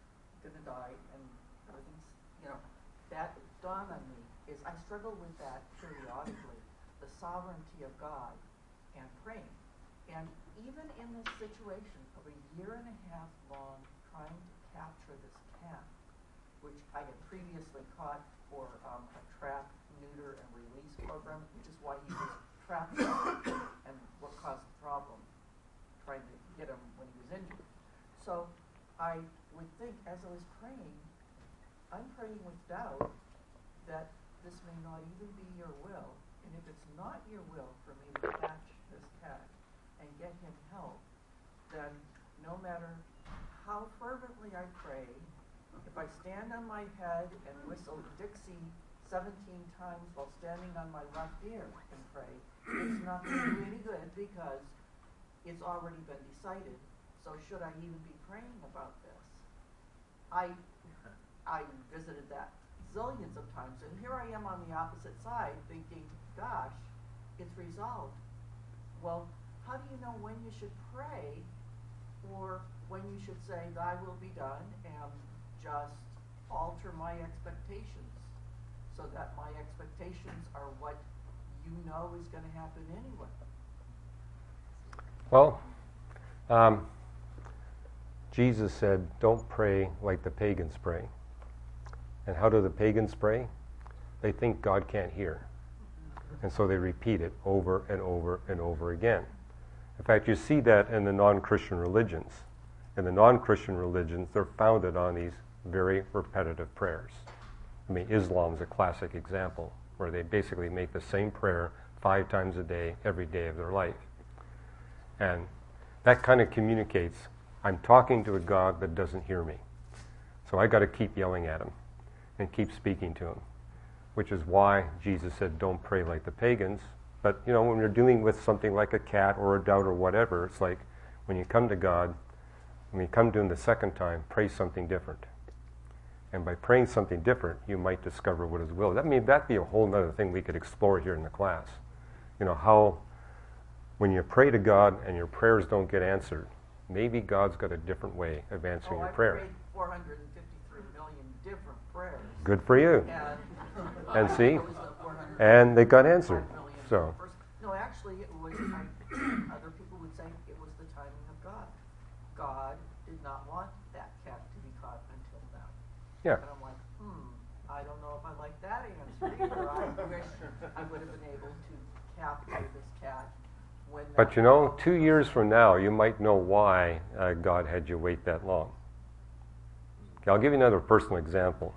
gonna die and everything's, that dawned on me is I struggle with that periodically, the sovereignty of God and praying. And even in this situation of a year and a half long trying to capture this cat, which I had previously caught for a trap, neuter, and release program, which is why he was trapped and what caused the problem, trying to get him when he was injured. So I would think as I was praying, I'm praying with doubt that this may not even be your will. And if it's not your will for me to catch this cat and get him help, then no matter how fervently I pray, if I stand on my head and whistle Dixie 17 times while standing on my left ear and pray, it's not going to do any good because it's already been decided. So should I even be praying about this? I visited that zillions of times, and here I am on the opposite side thinking, gosh, it's resolved. Well, how do you know when you should pray or when you should say, thy will be done, and just alter my expectations so that my expectations are what you know is going to happen anyway? Well, Jesus said, don't pray like the pagans pray. And how do the pagans pray? They think God can't hear. And so they repeat it over and over and over again. In fact, you see that in the non-Christian religions. In the non-Christian religions, they're founded on these very repetitive prayers. I mean, Islam's a classic example, where they basically make the same prayer 5 times a day, every day of their life. And that kind of communicates, I'm talking to a God that doesn't hear me. So I got to keep yelling at him and keep speaking to him, which is why Jesus said, don't pray like the pagans. But, when you're dealing with something like a cat or a doubt or whatever, it's like when you come to God, when you come to him the second time, pray something different. And by praying something different, you might discover what his will is. That'd be a whole other thing we could explore here in the class. How when you pray to God and your prayers don't get answered, maybe God's got a different way of answering your prayer. I prayed 453 million different prayers. Good for you. And see? It was the 400 And they got answered. million So, first. No, actually, it was, other people would say it was the timing of God. God did not want that cat to be caught until now. yeah. And I'm like, I don't know if I like that answer either. I wish I would have been able to capture this cat when that But 2 years from now, you might know why God had you wait that long. Okay, I'll give you another personal example.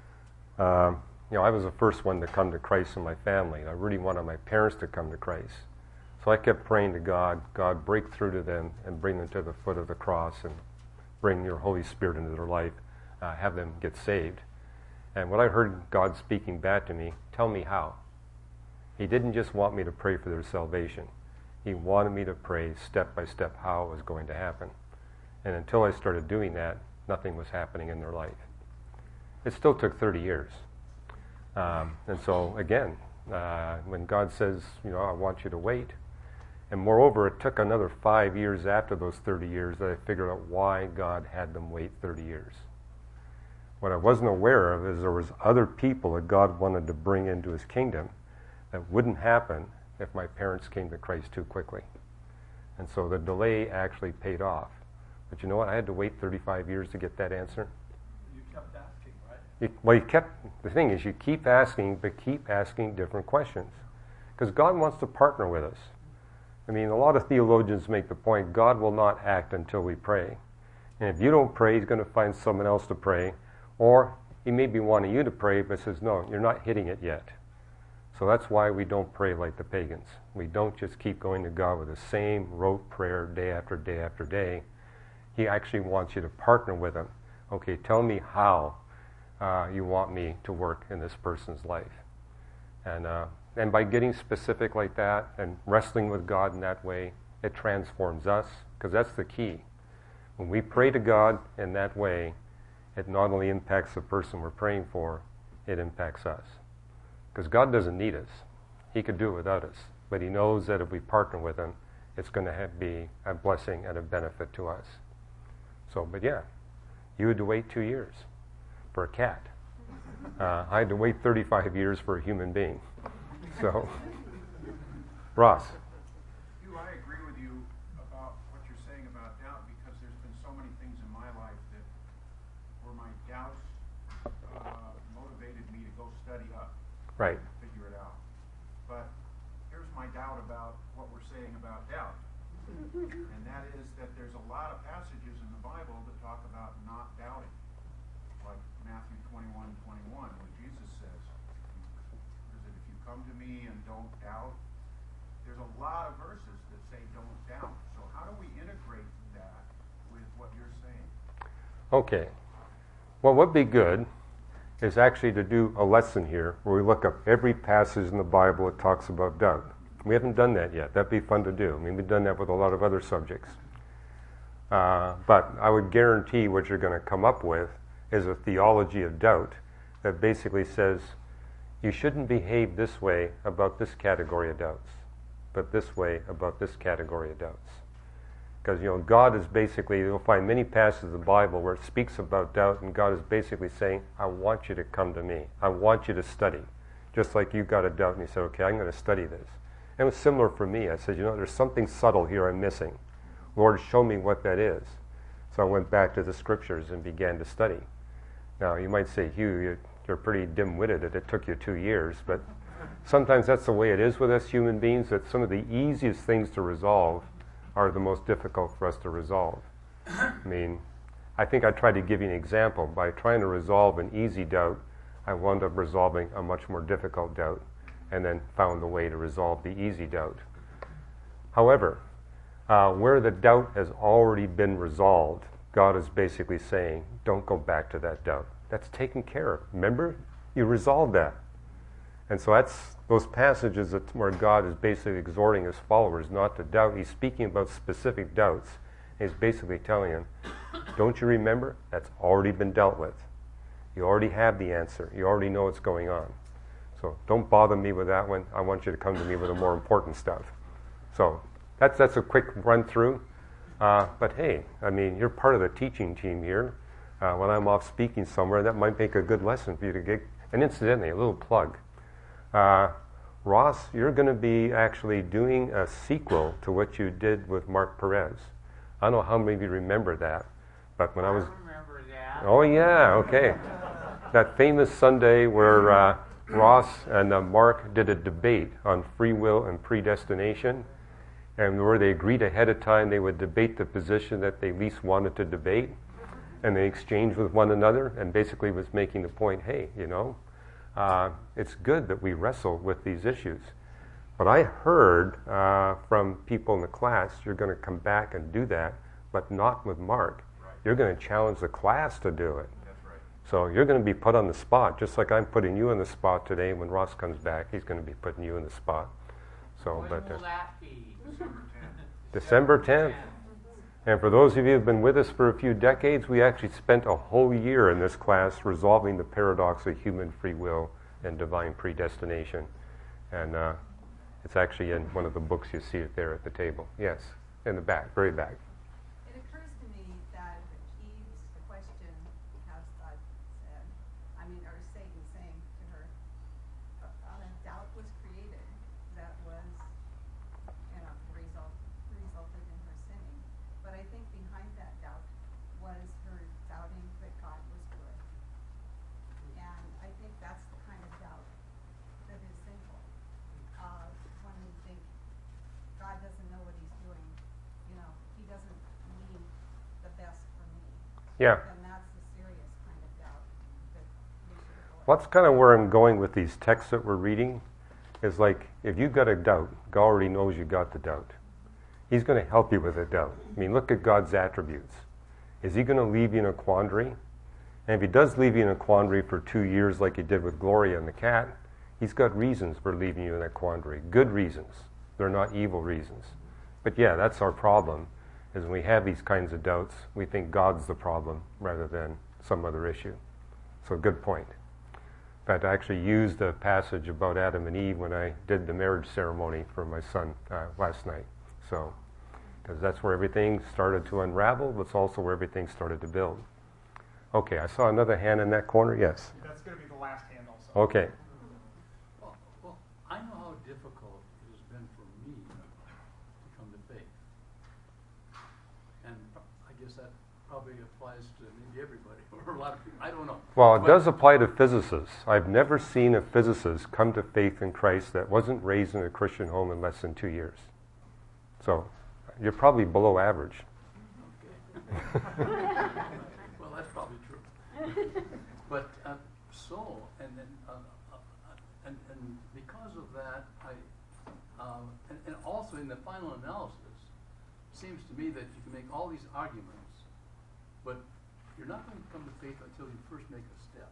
I was the first one to come to Christ in my family. I really wanted my parents to come to Christ. So I kept praying to God, God, break through to them and bring them to the foot of the cross and bring your Holy Spirit into their life, have them get saved. And when I heard God speaking back to me, tell me how. He didn't just want me to pray for their salvation. He wanted me to pray step by step how it was going to happen. And until I started doing that, nothing was happening in their life. It still took 30 years. And so, again, when God says, I want you to wait, and moreover, it took another 5 years after those 30 years that I figured out why God had them wait 30 years. What I wasn't aware of is there was other people that God wanted to bring into his kingdom that wouldn't happen if my parents came to Christ too quickly. And so the delay actually paid off. But you know what? I had to wait 35 years to get that answer. You kept asking, right? The thing is, you keep asking, but keep asking different questions. Because God wants to partner with us. A lot of theologians make the point, God will not act until we pray. And if you don't pray, he's going to find someone else to pray. Or he may be wanting you to pray, but says, no, you're not hitting it yet. So that's why we don't pray like the pagans. We don't just keep going to God with the same rote prayer day after day after day. He actually wants you to partner with him. Okay, tell me how you want me to work in this person's life. And by getting specific like that and wrestling with God in that way, it transforms us, because that's the key. When we pray to God in that way, it not only impacts the person we're praying for, it impacts us. Because God doesn't need us. He could do it without us. But he knows that if we partner with him, it's going to be a blessing and a benefit to us. So, but yeah, You had to wait 2 years for a cat. I had to wait 35 years for a human being. So, Ross. I agree with you about what you're saying about doubt, because there's been so many things in my life that where my doubts motivated me to go study up, Right. figure it out. But here's my doubt about what we're saying about doubt, and that is that there's a lot of passages in the Bible that talk about not doubting, like Matthew 21:21, when Jesus says, if you come to me and don't doubt. There's a lot of verses that say don't doubt. So how do we integrate that with what you're saying? Okay. Well, what would be good is actually to do a lesson here where we look up every passage in the Bible that talks about doubt. We haven't done that yet. That'd be fun to do. I mean, we've done that with a lot of other subjects. But I would guarantee what you're going to come up with is a theology of doubt that basically says you shouldn't behave this way about this category of doubts, but this way about this category of doubts. Because, God is basically, you'll find many passages of the Bible where it speaks about doubt, and God is basically saying, I want you to come to me. I want you to study. Just like you got a doubt and you said, okay, I'm going to study this. And it was similar for me. I said, there's something subtle here I'm missing. Lord, show me what that is. So I went back to the scriptures and began to study. Now, you might say, Hugh, you're pretty dim-witted that it took you 2 years, but sometimes that's the way it is with us human beings, that some of the easiest things to resolve are the most difficult for us to resolve. I mean, I think I tried to give you an example. By trying to resolve an easy doubt, I wound up resolving a much more difficult doubt, and then found a way to resolve the easy doubt. However, where the doubt has already been resolved, God is basically saying, don't go back to that doubt. That's taken care of. Remember? You resolved that. And so that's those passages where God is basically exhorting his followers not to doubt. He's speaking about specific doubts. He's basically telling them, don't you remember? That's already been dealt with. You already have the answer. You already know what's going on. So don't bother me with that one. I want you to come to me with the more important stuff. So that's a quick run through. But hey, I mean, you're part of the teaching team here. When I'm off speaking somewhere, that might make a good lesson for you to get. And incidentally, a little plug. Ross, you're going to be actually doing a sequel to what you did with Mark Perez. I don't know how many of you remember that, but when I remember that. Oh yeah, okay. That famous Sunday where Ross and Mark did a debate on free will and predestination, and where they agreed ahead of time they would debate the position that they least wanted to debate, and they exchanged with one another, and basically was making the point, hey, it's good that we wrestle with these issues. But I heard from people in the class, you're going to come back and do that, but not with Mark. Right. You're going to challenge the class to do it. That's right. So you're going to be put on the spot, just like I'm putting you on the spot today. When Ross comes back, he's going to be putting you on the spot. So, When will that be? December 10th. December 10th. And for those of you who've been with us for a few decades, we actually spent a whole year in this class resolving the paradox of human free will and divine predestination. And it's actually in one of the books. You see it there at the table. Yes, in the back, very back. It occurs to me that Eve's question, has God said, or Satan saying to her, a doubt was created that was, resulted in her sinning. But I think behind that doubt was her doubting that God was good. And I think that's the kind of doubt that is sinful. When we think God doesn't know what he's doing, he doesn't mean the best for me. Yeah. And that's a serious kind of doubt that we should avoid. Well, that's kind of where I'm going with these texts that we're reading. Is like, if you've got a doubt, God already knows you got the doubt. He's going to help you with a doubt. I mean, look at God's attributes. Is he going to leave you in a quandary? And if he does leave you in a quandary for 2 years like he did with Gloria and the cat, he's got reasons for leaving you in that quandary. Good reasons. They're not evil reasons. But yeah, that's our problem, is when we have these kinds of doubts, we think God's the problem rather than some other issue. So good point. In fact, I actually used a passage about Adam and Eve when I did the marriage ceremony for my son last night. So, because that's where everything started to unravel, but it's also where everything started to build. Okay, I saw another hand in that corner. Yes. That's going to be the last hand also. Okay. Well, I know how difficult it has been for me to come to faith. And I guess that probably applies to maybe everybody, or a lot of people. I don't know. Well, it does apply to physicists. I've never seen a physicist come to faith in Christ that wasn't raised in a Christian home in less than 2 years. So you're probably below average. Well, that's probably true. But and because of that, and also in the final analysis, it seems to me that you can make all these arguments, but you're not going to come to faith until you first make a step.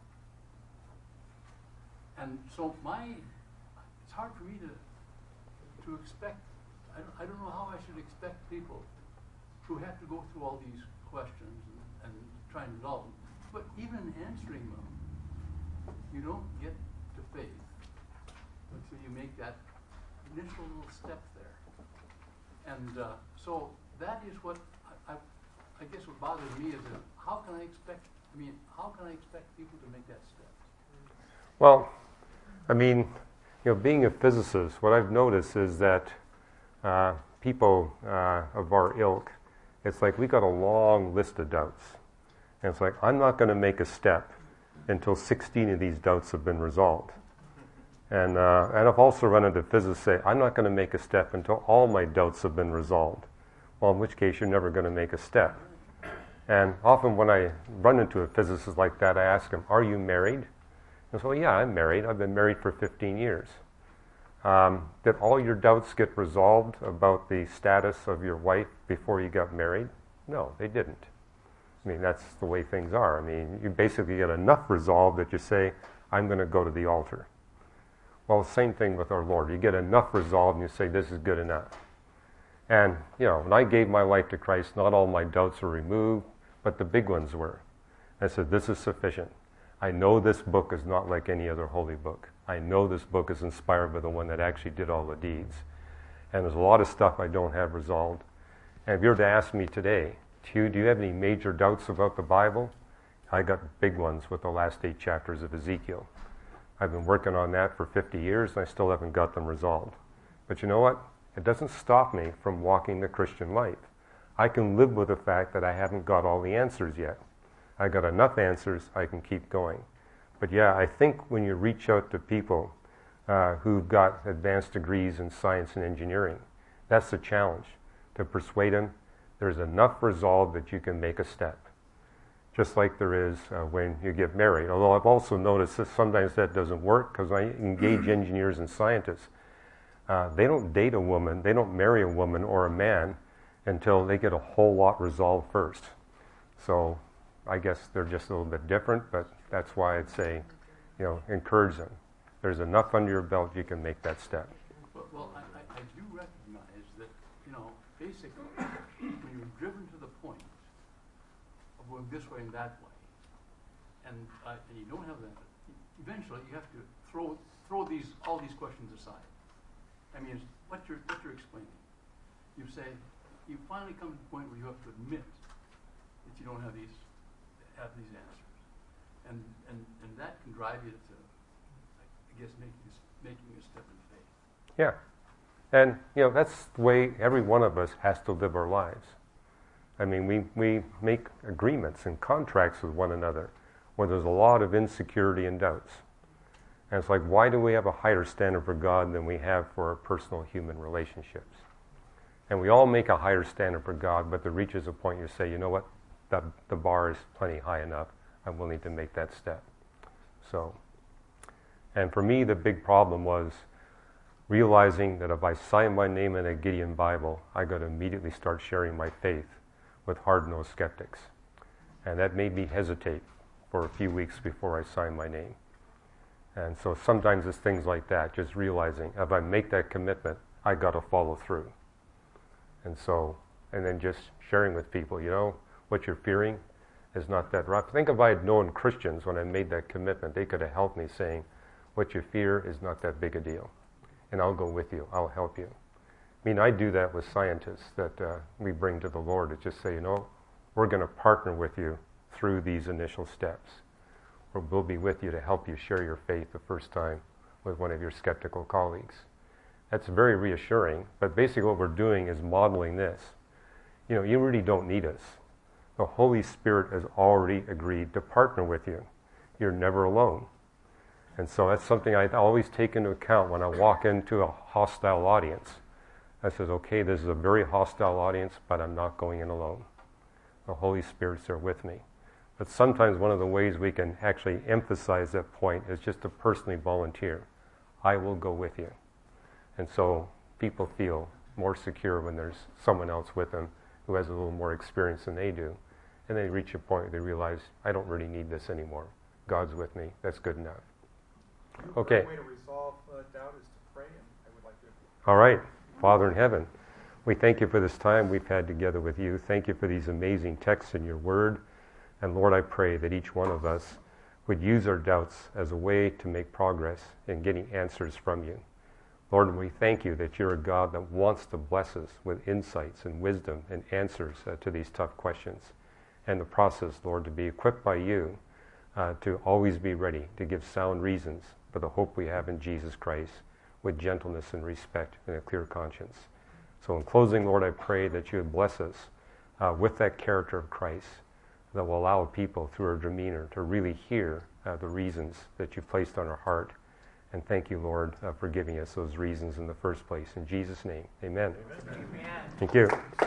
And so it's hard for me to expect. I don't know how I should expect people who have to go through all these questions and try and resolve them. But even answering them, you don't get to faith until you make that initial little step there. And so that is what I guess what bothers me is that how can I expect people to make that step? Well, I mean, being a physicist, what I've noticed is that people of our ilk, it's like we got a long list of doubts. And it's like, I'm not going to make a step until 16 of these doubts have been resolved. And I've also run into physicists say, I'm not going to make a step until all my doubts have been resolved. Well, in which case you're never going to make a step. And often when I run into a physicist like that, I ask him, are you married? And so, yeah, I'm married. I've been married for 15 years. Did all your doubts get resolved about the status of your wife before you got married? No, they didn't. I mean, that's the way things are. I mean, you basically get enough resolved that you say, I'm going to go to the altar. Well, same thing with our Lord. You get enough resolved and you say, this is good enough. And, when I gave my life to Christ, not all my doubts were removed, but the big ones were. I said, this is sufficient. I know this book is not like any other holy book. I know this book is inspired by the one that actually did all the deeds. And there's a lot of stuff I don't have resolved. And if you were to ask me today, do you have any major doubts about the Bible? I got big ones with the last 8 chapters of Ezekiel. I've been working on that for 50 years and I still haven't got them resolved. But you know what? It doesn't stop me from walking the Christian life. I can live with the fact that I haven't got all the answers yet. I got enough answers, I can keep going. But yeah, I think when you reach out to people who've got advanced degrees in science and engineering, that's the challenge. To persuade them, there's enough resolve that you can make a step. Just like there is when you get married. Although I've also noticed that sometimes that doesn't work because I engage engineers and scientists. They don't date a woman, they don't marry a woman or a man until they get a whole lot resolved first. So I guess they're just a little bit different, but that's why I'd say, encourage them. There's enough under your belt, you can make that step. Well, I do recognize that, basically, when you're driven to the point of going this way and that way, and you don't have that, eventually you have to throw all these questions aside. I mean, it's what you're explaining. You say, you finally come to the point where you have to admit that you don't have these answers, and that can drive you to, I guess, making a step in faith. Yeah, and that's the way every one of us has to live our lives. I mean, we make agreements and contracts with one another where there's a lot of insecurity and doubts. And it's like, why do we have a higher standard for God than we have for our personal human relationships? And we all make a higher standard for God, but there reaches a point you say, you know what, the bar is plenty high enough. I'm willing to make that step. So, and for me, the big problem was realizing that if I sign my name in a Gideon Bible, I got to immediately start sharing my faith with hard-nosed skeptics. And that made me hesitate for a few weeks before I signed my name. And so sometimes it's things like that, just realizing if I make that commitment, I got to follow through. And so, and then just sharing with people, what you're fearing is not that rough. Think if I had known Christians when I made that commitment, they could have helped me saying, what you fear is not that big a deal. And I'll go with you, I'll help you. I mean, I do that with scientists that we bring to the Lord to just say, we're going to partner with you through these initial steps. Or we'll be with you to help you share your faith the first time with one of your skeptical colleagues. That's very reassuring, but basically what we're doing is modeling this. You know, you really don't need us. The Holy Spirit has already agreed to partner with you. You're never alone. And so that's something I always take into account when I walk into a hostile audience. I says, okay, this is a very hostile audience, but I'm not going in alone. The Holy Spirit's there with me. But sometimes one of the ways we can actually emphasize that point is just to personally volunteer. I will go with you. And so people feel more secure when there's someone else with them who has a little more experience than they do. And they reach a point where they realize, I don't really need this anymore. God's with me. That's good enough. Okay. The way to resolve doubt is to pray, and I would like to. All right. Father in heaven, we thank you for this time we've had together with you. Thank you for these amazing texts in your word. And Lord, I pray that each one of us would use our doubts as a way to make progress in getting answers from you. Lord, we thank you that you're a God that wants to bless us with insights and wisdom and answers to these tough questions. And the process, Lord, to be equipped by you to always be ready to give sound reasons for the hope we have in Jesus Christ with gentleness and respect and a clear conscience. So in closing, Lord, I pray that you would bless us with that character of Christ that will allow people through our demeanor to really hear the reasons that you've placed on our heart. And thank you, Lord, for giving us those reasons in the first place. In Jesus' name, amen. Amen. Thank you.